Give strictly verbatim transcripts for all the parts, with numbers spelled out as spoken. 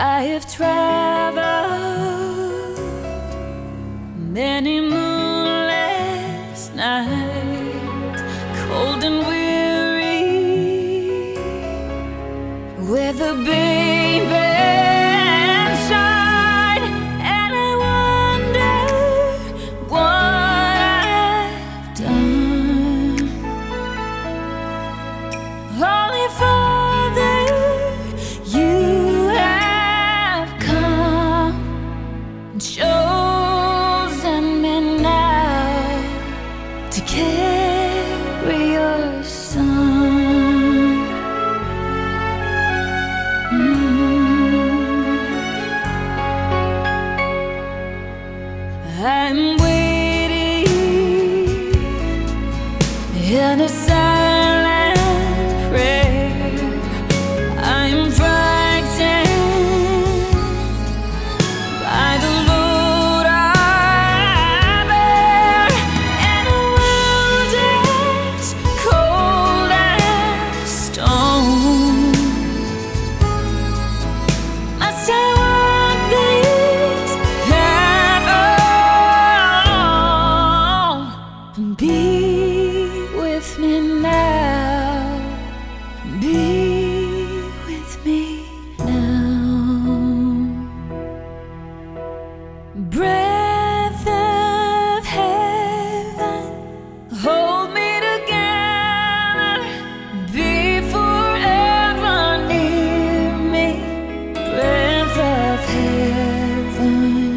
I have traveled many moonless nights, cold and weary, where the baby shine, and I wonder what I've done. Holy Father, you have come and chosen me now to carry your son. Mm. I'm waiting in a silent prayer. I'm frightened by the load I bear, and the world is cold as stone. Must I walk this path alone? Be with me now. Be with me now. Breath of heaven, hold me together. Be forever near me. Breath of heaven,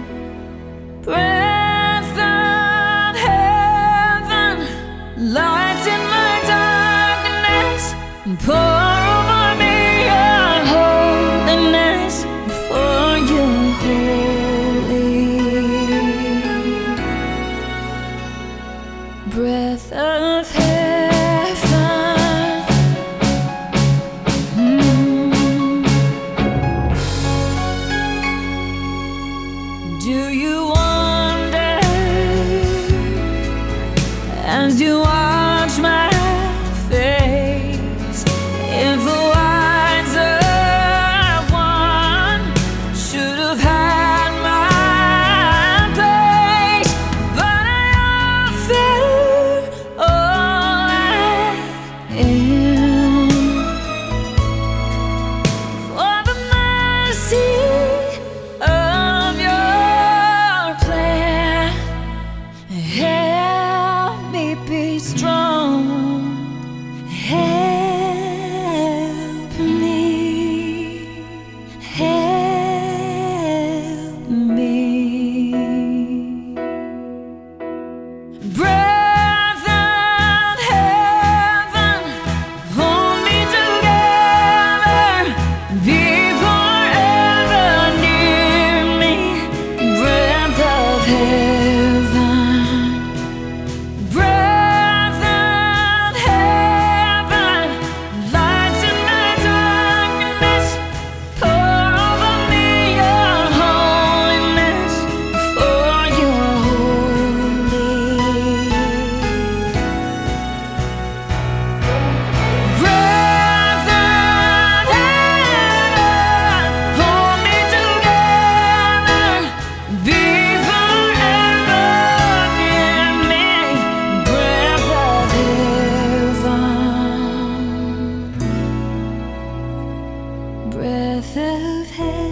breath of heaven, light in my darkness. Pour over me your holiness, for you're holy. Breath of heaven. Mm. Do you wonder as you watch my face, if the wiser one should have had my place? But I offer all I am for the mercy of your plan. Help me be strong. Help me. Help me. Breath of heaven, hold me together. Be forever near me. Breath of heaven, breath of heaven, light in my darkness. Pour over me your holiness, for you're holy. Breath of heaven, hold me together. Be forever near me. Breath of heaven, breath of heaven.